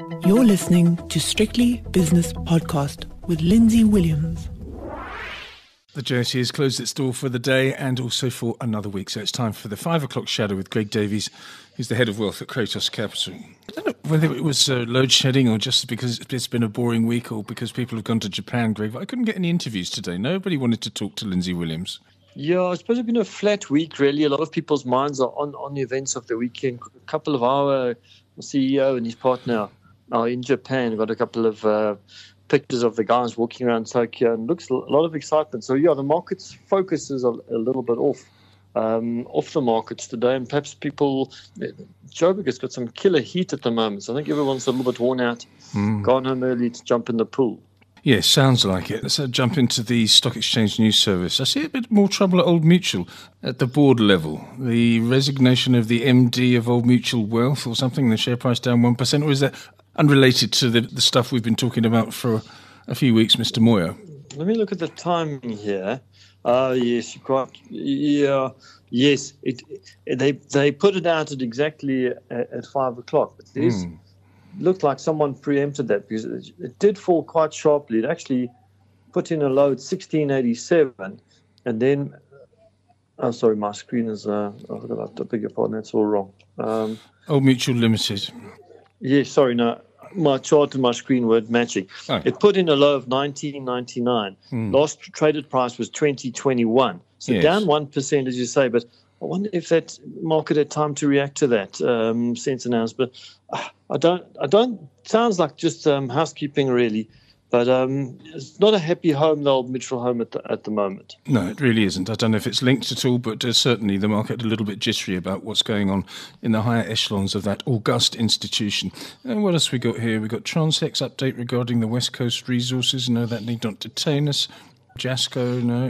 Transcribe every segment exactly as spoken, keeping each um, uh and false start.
You're listening to Strictly Business Podcast with Lindsay Williams. The J S E has closed its door for the day and also for another week, so it's time for the five o'clock shadow with Greg Davies, who's the head of wealth at Kratos Capital. I don't know whether it was uh, load shedding or just because it's been a boring week or because people have gone to Japan, Greg, but I couldn't get any interviews today. Nobody wanted to talk to Lindsay Williams. Yeah, I suppose it's been a flat week, really. A lot of people's minds are on, on the events of the weekend. A couple of our C E O and his partner are in Japan. We've got a couple of uh, pictures of the guys walking around Tokyo, and looks a lot of excitement. So, yeah, the market's focus is a, a little bit off, um, off the markets today. And perhaps people, Joburg has got some killer heat at the moment. So I think everyone's a little bit worn out, mm. gone home early to jump in the pool. Yes, sounds like it. Let's uh, jump into the Stock Exchange News Service. I see a bit more trouble at Old Mutual at the board level. The resignation of the M D of Old Mutual Wealth or something, the share price down one percent, or is that unrelated to the, the stuff we've been talking about for a few weeks, Mister Moyer? Let me look at the timing here. Uh, yes, you're quite, yeah, yes. It, it, they they put it out at exactly at, at five o'clock. But there's... Mm. Looked like someone preempted that because it, it did fall quite sharply. It actually put in a low at sixteen eighty-seven, and then, oh, sorry, my screen is, uh, oh, I beg your pardon, that's all wrong. Um, Old Mutual Limited. Yeah, sorry, no, my chart and my screen weren't matching. Oh. It put in a low of nineteen ninety-nine. Mm. Last traded price was twenty twenty-one. So yes. Down one percent, as you say, but I wonder if that market had time to react to that um, since announcement. But I don't. I don't. Sounds like just um, housekeeping, really. But um, it's not a happy home, the Old Mutual home at the, at the moment. No, it really isn't. I don't know if it's linked at all, but uh, certainly the market a little bit jittery about what's going on in the higher echelons of that august institution. And what else we got here? We got Transex update regarding the West Coast resources. No, that need not detain us. Jasco, no.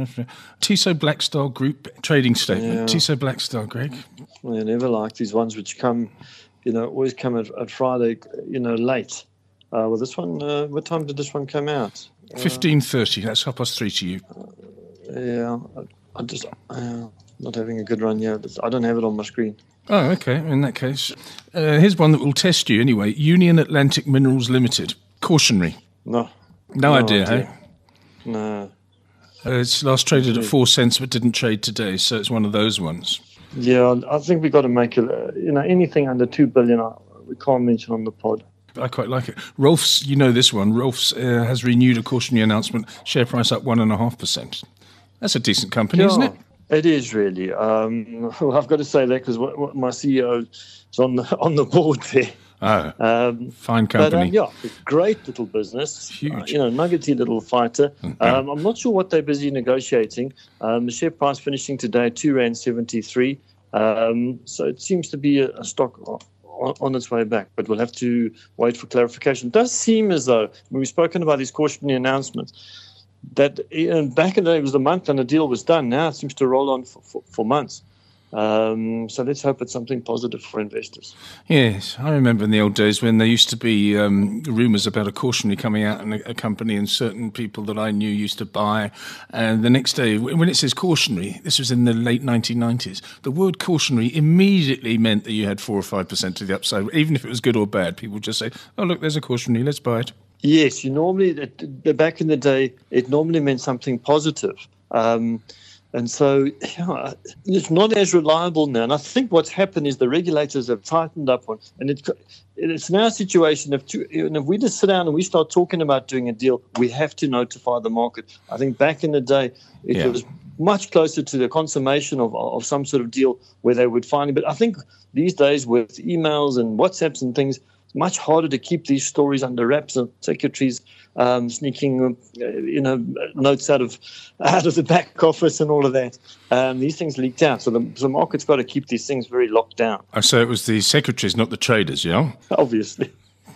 Tiso Blackstar Group trading statement. Yeah. Tiso Blackstar, Greg. Well, I never like these ones which come, you know, always come at, at Friday, you know, late. Uh, well, this one, uh, what time did this one come out? fifteen thirty. That's half past three to you. Uh, yeah, I, I just, uh, not having a good run yet. I don't have it on my screen. Oh, okay. In that case, uh, here's one that will test you anyway. Union Atlantic Minerals Limited. Cautionary. No. No, no idea, idea, hey? No. Uh, it's last traded at four cents, but didn't trade today, so it's one of those ones. Yeah, I think we've got to make it, uh, you know, anything under two billion, uh, we can't mention on the pod. I quite like it. Rolf's, you know this one, Rolf's uh, has renewed a cautionary announcement, share price up one point five percent. That's a decent company, yeah, isn't it? It is really. Um, well, I've got to say that because my C E O is on the, on the board there. Oh, um, fine company. But, um, yeah, great little business. Huge. Uh, you know, nuggety little fighter. Mm-hmm. Um, I'm not sure what they're busy negotiating. Um, the share price finishing today at two rand seventy-three. Um, so it seems to be a, a stock on, on its way back, but we'll have to wait for clarification. It does seem as though, when we've spoken about these cautionary announcements, that you know, back in the day it was a month and the deal was done. Now it seems to roll on for, for, for months. Um, so let's hope it's something positive for investors. Yes, I remember in the old days when there used to be um, rumours about a cautionary coming out in a, a company, and certain people that I knew used to buy. And the next day, when it says cautionary, this was in the late nineteen nineties, the word cautionary immediately meant that you had four or five percent to the upside. Even if it was good or bad, people would just say, oh, look, there's a cautionary, let's buy it. Yes, you normally, back in the day, it normally meant something positive. Um And so yeah, it's not as reliable now. And I think what's happened is the regulators have tightened up on, and it, it's now a situation of, two, you know, if we just sit down and we start talking about doing a deal, we have to notify the market. I think back in the day, it yeah. was much closer to the consummation of, of some sort of deal where they would finally, but I think these days with emails and WhatsApps and things, it's much harder to keep these stories under wraps, and secretaries um, sneaking, uh, you know, notes out of out of the back office and all of that. Um, these things leaked out, so the, so the market's got to keep these things very locked down. Oh, so it was the secretaries, not the traders, yeah? Obviously.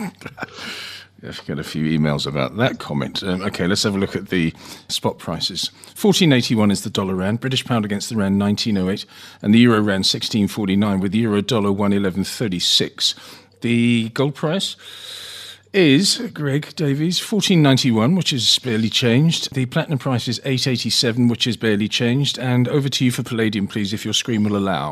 I've got a few emails about that comment. Um, okay, let's have a look at the spot prices. fourteen eighty-one is the dollar rand, British pound against the rand nineteen oh eight, and the euro rand sixteen forty-nine, with the euro dollar one eleven thirty-six. The gold price is, Greg Davies, fourteen ninety-one, which is barely changed. The platinum price is eight eighty-seven, which is barely changed. And over to you for palladium, please, if your screen will allow.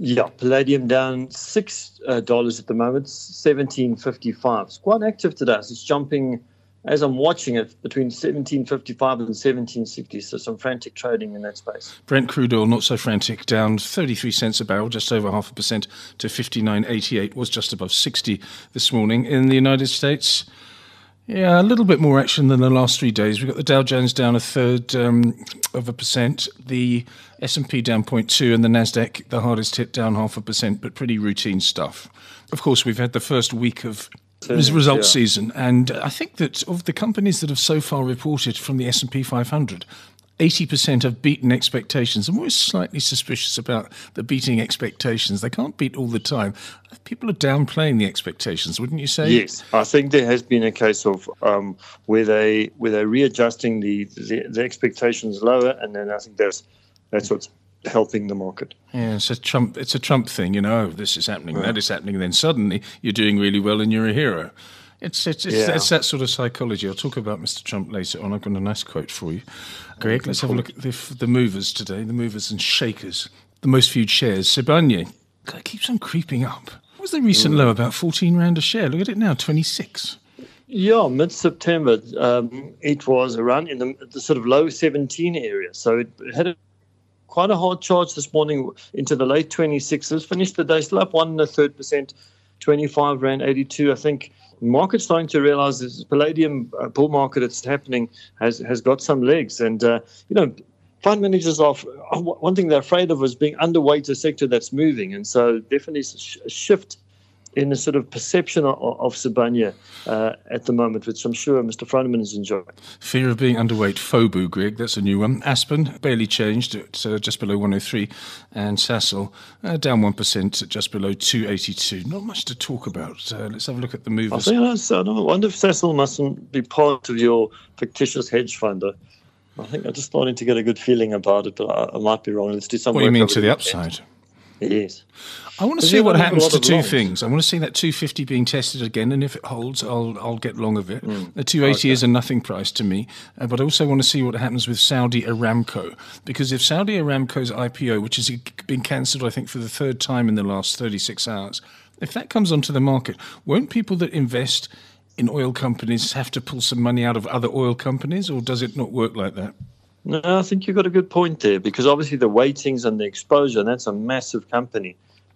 Yeah, palladium down six uh, dollars at the moment, seventeen fifty five. It's quite active today. So it's jumping, as I'm watching it, between seventeen fifty five and seventeen sixty. So some frantic trading in that space. Brent crude oil not so frantic, down thirty three cents a barrel, just over half a percent to fifty nine eighty eight. Was just above sixty this morning. In the United States, yeah, a little bit more action than the last three days. We've got the Dow Jones down a third um, of a percent, the S and P down zero point two, and the Nasdaq, the hardest hit, down half a percent, but pretty routine stuff. Of course, we've had the first week of results yeah. season, and I think that of the companies that have so far reported from the S and P five hundred, eighty percent have beaten expectations. I'm always slightly suspicious about the beating expectations. They can't beat all the time. People are downplaying the expectations, wouldn't you say? Yes, I think there has been a case of um, where they where they're readjusting the, the the expectations lower, and then I think that's that's what's helping the market. Yeah, it's a Trump. It's a Trump thing, you know. This is happening, yeah. That is happening, and then suddenly you're doing really well and you're a hero. It's it's it's, yeah. it's that sort of psychology. I'll talk about Mister Trump later on. I've got a nice quote for you, Greg. Let's have a look at the, the movers today. The movers and shakers. The most viewed shares. Sibanye keeps on creeping up. What was the recent mm. low? About fourteen rand a share. Look at it now, twenty-six. Yeah, mid-September, um, it was around in the, the sort of low seventeen area. So it had a, quite a hard charge this morning into the late twenty-sixes. Finished the day still up one and a third percent, twenty-five rand eighty-two. I think the market's starting to realize this palladium uh, bull market that's happening has has got some legs. And, uh, you know, fund managers are, one thing they're afraid of is being underweight a sector that's moving. And so definitely a shift in the sort of perception of, of Sibanye uh, at the moment, which I'm sure Mister Froneman is enjoying. Fear of being underweight, FOBU, Greg, that's a new one. Aspen, barely changed at uh, just below one oh three, and Sasol, uh, down one percent at just below two eighty-two. Not much to talk about. Uh, let's have a look at the movers. I, think that's, I don't wonder if Sasol mustn't be part of your fictitious hedge fund. I think I'm just starting to get a good feeling about it, but I, I might be wrong. Let's do some What do you mean to the upside? Yes. I want to see what happens to two things. I want to see that two fifty being tested again, and if it holds, I'll I'll get long of it. Mm. The two eighty okay. is a nothing price to me, uh, but I also want to see what happens with Saudi Aramco, because if Saudi Aramco's I P O, which has been cancelled, I think, for the third time in the last thirty-six hours, if that comes onto the market, won't people that invest in oil companies have to pull some money out of other oil companies, or does it not work like that? No, I think you've got a good point there, because obviously the weightings and the exposure, and that's a massive company.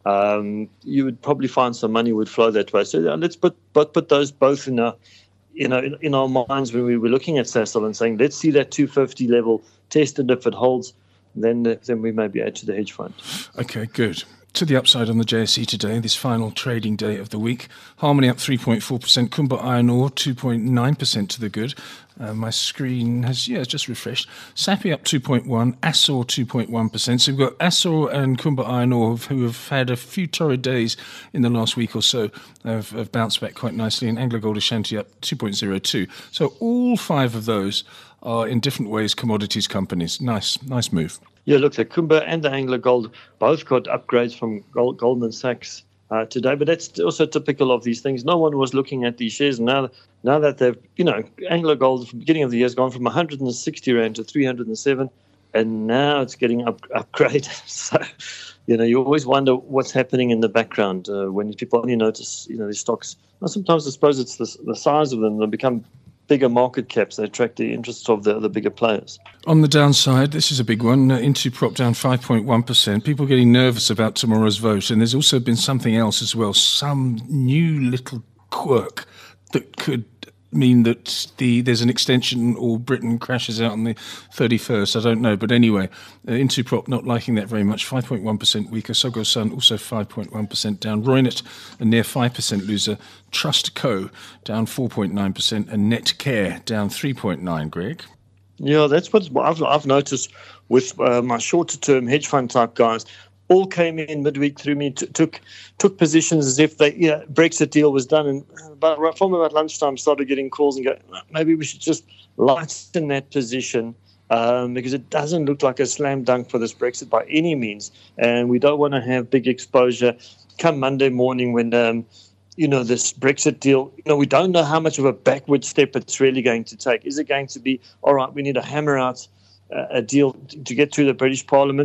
Um, you would probably find some money would flow that way. So uh, let's put but put those both in our, you know, in, in our minds when we were looking at Sasol and saying, let's see that two fifty level tested. If it holds, then uh, then we maybe add to the hedge fund. Okay, good. To the upside on the J S E today, this final trading day of the week. Harmony up three point four percent, Kumba Iron Ore two point nine percent to the good. Uh, my screen has, yeah, just refreshed. Sappi up two point one, Assor two point one percent. So we've got Assor and Kumba Iron Ore who have had a few torrid days in the last week or so, have, have bounced back quite nicely, and AngloGold Ashanti up two point oh two. So all five of those are in different ways commodities companies. Nice, nice move. Yeah, look, the Kumba and the AngloGold both got upgrades from Gold, Goldman Sachs uh, today, but that's also typical of these things. No one was looking at these shares. Now, now that they've, you know, AngloGold from the beginning of the year has gone from one hundred sixty rand to three hundred seven, and now it's getting up, upgraded. So, you know, you always wonder what's happening in the background uh, when people only notice, you know, these stocks. Well, sometimes I suppose it's the, the size of them. They become bigger market caps. They attract the interests of the, the bigger players. On the downside, this is a big one. Uh, Intuprop down five point one percent. People getting nervous about tomorrow's vote. And there's also been something else as well, some new little quirk that could mean that the there's an extension or Britain crashes out on the thirty-first. I don't know. But anyway, uh, Intuprop not liking that very much. five point one percent weaker. Sogo Sun also five point one percent down. Roynet a near five percent loser. Trust Co down four point nine percent. And Netcare down three point nine, Greg. Yeah, that's what I've, I've noticed with uh, my shorter-term hedge fund type guys. All came in midweek through me, t- took took positions as if the yeah, Brexit deal was done, and about, from about lunchtime started getting calls and go, maybe we should just lighten that position um, because it doesn't look like a slam dunk for this Brexit by any means, and we don't want to have big exposure come Monday morning when um, you know this Brexit deal. You know we don't know how much of a backward step it's really going to take. Is it going to be all right? We need to hammer out uh, a deal to get through the British Parliament.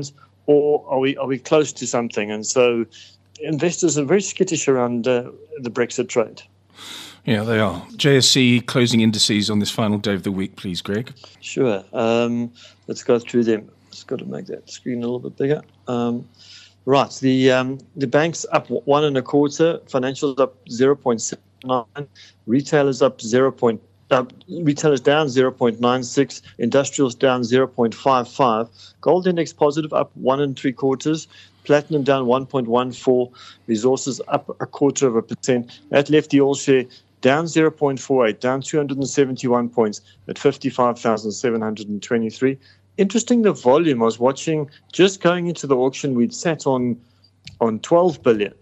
or are we are we close to something? And so investors are very skittish around uh, the Brexit trade. Yeah, they are. J S E closing indices on this final day of the week, please, Greg. Sure. Um, let's go through them. Just got to make that screen a little bit bigger. Um, right. The um, the banks up one and a quarter. Financials up zero point seven nine. Retailers up zero. Uh, retailers down zero point nine six. Industrials down zero point five five. Gold index positive up one and three quarters. Platinum down one point one four. Resources up a quarter of a percent. That left the all share down zero point four eight, down two hundred seventy-one points at fifty-five thousand seven hundred twenty-three. Interesting, the volume. I was watching, just going into the auction, we'd sat on on twelve billion.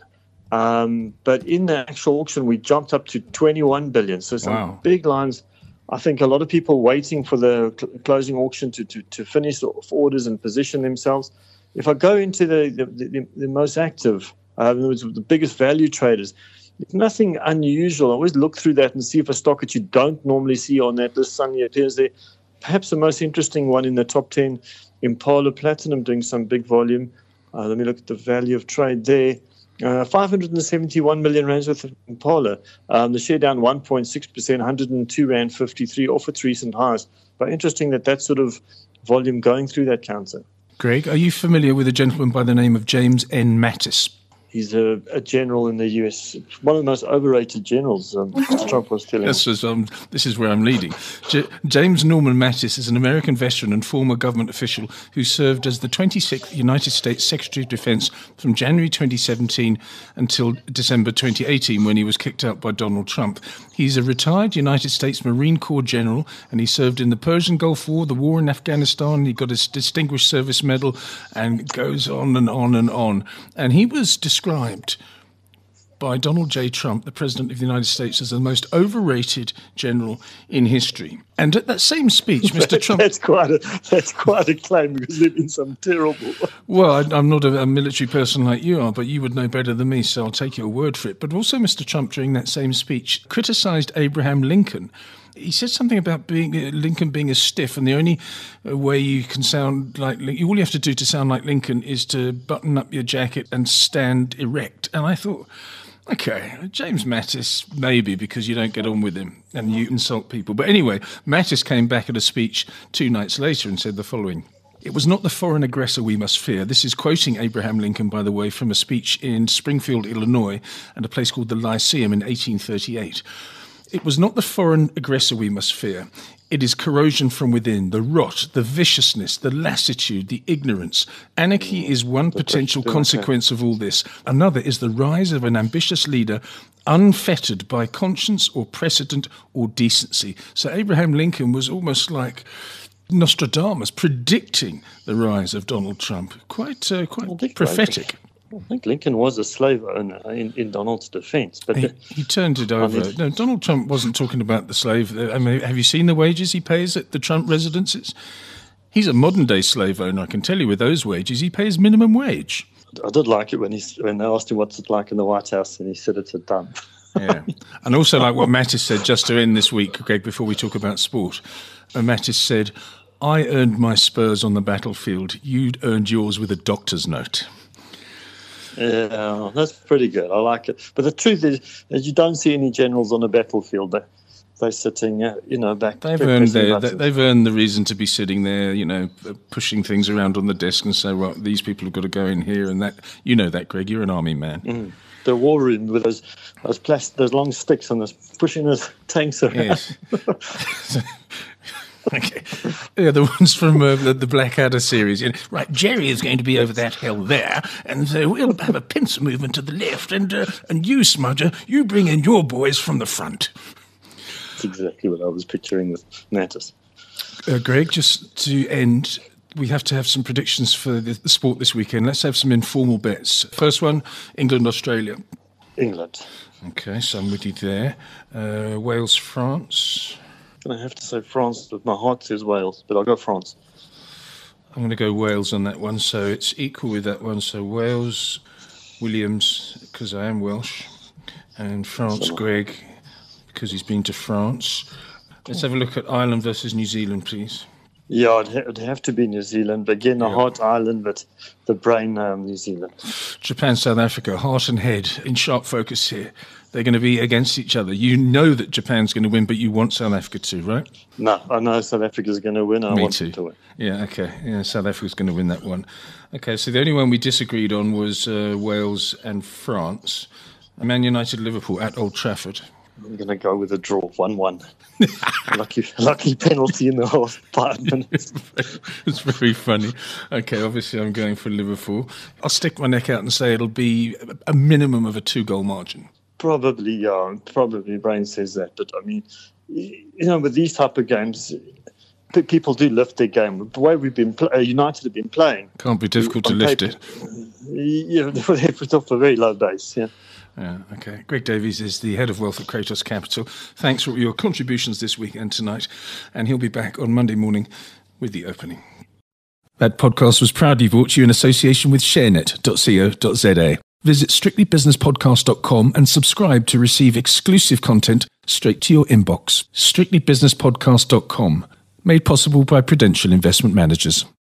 Um, but in the actual auction, we jumped up to twenty-one billion. So some wow. big lines. I think a lot of people waiting for the cl- closing auction to, to, to finish off orders and position themselves. If I go into the, the, the, the most active, uh, the biggest value traders, there's nothing unusual. I always look through that and see if a stock that you don't normally see on that list suddenly appears there. Perhaps the most interesting one in the top ten, Impala Platinum, doing some big volume. Uh, let me look at the value of trade there. Uh, five hundred seventy-one million rands worth of Impala. Um, the share down one point six percent, one hundred two rand fifty-three off its recent highs. But interesting that that sort of volume going through that counter. Greg, are you familiar with a gentleman by the name of James N. Mattis? He's a, a general in the U S, one of the most overrated generals, um, Trump was telling This is, um, this is where I'm leading. J- James Norman Mattis is an American veteran and former government official who served as the twenty-sixth United States Secretary of Defense from January twenty seventeen until December twenty eighteen, when he was kicked out by Donald Trump. He's a retired United States Marine Corps general, and he served in the Persian Gulf War, the war in Afghanistan. He got his Distinguished Service Medal, and it goes on and on and on. And he was described by Donald J. Trump, the President of the United States, as the most overrated general in history. And at that same speech, Mister Trump... that's quite a that's quite a claim, because there have been some terrible... Well, I, I'm not a, a military person like you are, but you would know better than me, so I'll take your word for it. But also Mister Trump, during that same speech, criticised Abraham Lincoln. He said something about being uh, Lincoln being a stiff, and the only uh, way you can sound like all you have to do to sound like Lincoln is to button up your jacket and stand erect. And I thought, okay, James Mattis, maybe, because you don't get on with him and you insult people. But anyway, Mattis came back at a speech two nights later and said the following. It was not the foreign aggressor we must fear. This is quoting Abraham Lincoln, by the way, from a speech in Springfield, Illinois, at a place called the Lyceum in eighteen thirty-eight. It was not the foreign aggressor we must fear. It is corrosion from within, the rot, the viciousness, the lassitude, the ignorance. Anarchy is one potential consequence of all this. Another is the rise of an ambitious leader unfettered by conscience or precedent or decency. So Abraham Lincoln was almost like Nostradamus, predicting the rise of Donald Trump. Quite, uh, quite prophetic. I think Lincoln was a slave owner in, in Donald's defense. But he, the, he turned it over. His... No, Donald Trump wasn't talking about the slave. I mean, have you seen the wages he pays at the Trump residences? He's a modern-day slave owner, I can tell you. With those wages, he pays minimum wage. I did like it when he when they asked him what's it like in the White House, and he said it's a dump. Yeah, and also like what Mattis said, just to end this week, Greg, before we talk about sport. Uh, Mattis said, I earned my spurs on the battlefield. You'd earned yours with a doctor's note. Yeah, that's pretty good. I like it. But the truth is, is you don't see any generals on the battlefield. They're, they're sitting, uh, you know, back. They've earned their, they've earned the reason to be sitting there, you know, pushing things around on the desk and say, well, these people have got to go in here and that. You know that, Greg. You're an army man. Mm. The war room with those those plastic, those long sticks and those pushing those tanks around. Yes. Okay. Yeah, the ones from uh, the, the Blackadder series. You know, right, Jerry is going to be over that hill there, and so we'll have a pincer movement to the left, and uh, and you, Smudger, you bring in your boys from the front. That's exactly what I was picturing with Mattis. Uh, Greg, just to end, we have to have some predictions for the, the sport this weekend. Let's have some informal bets. First one, England, Australia. England. Okay, so I'm with you there. Uh, Wales, France. I have to say France, but my heart says Wales, but I'll go France. I'm going to go Wales on that one, so it's equal with that one. So Wales, Williams, because I am Welsh, and France, Greg, because he's been to France. Let's have a look at Ireland versus New Zealand, please. Yeah, it'd, ha- it'd have to be New Zealand. Again, a Yeah. hot island, but the brain, um, New Zealand. Japan, South Africa, heart and head in sharp focus here. They're going to be against each other. You know that Japan's going to win, but you want South Africa to, right? No, I know South Africa's going to win. I Me want too. them to win. Yeah, okay. Yeah, South Africa's going to win that one. Okay, so the only one we disagreed on was uh, Wales and France. Man United, Liverpool at Old Trafford. I'm going to go with a draw, one-one. lucky, lucky penalty in the last five minutes. It's very funny. Okay, obviously I'm going for Liverpool. I'll stick my neck out and say it'll be a minimum of a two-goal margin. Probably, yeah. Probably, Brain says that. But, I mean, you know, with these type of games, p- people do lift their game. The way we've been, pl- uh, United have been playing. Can't be difficult to on lift paper, it. Yeah, it's off a very low base, yeah. Yeah, okay. Greg Davies is the head of wealth at Kratos Capital. Thanks for your contributions this week and tonight. And he'll be back on Monday morning with the opening. That podcast was proudly brought to you in association with sharenet dot co dot za. Visit strictly business podcast dot com and subscribe to receive exclusive content straight to your inbox. strictly business podcast dot com, made possible by Prudential Investment Managers.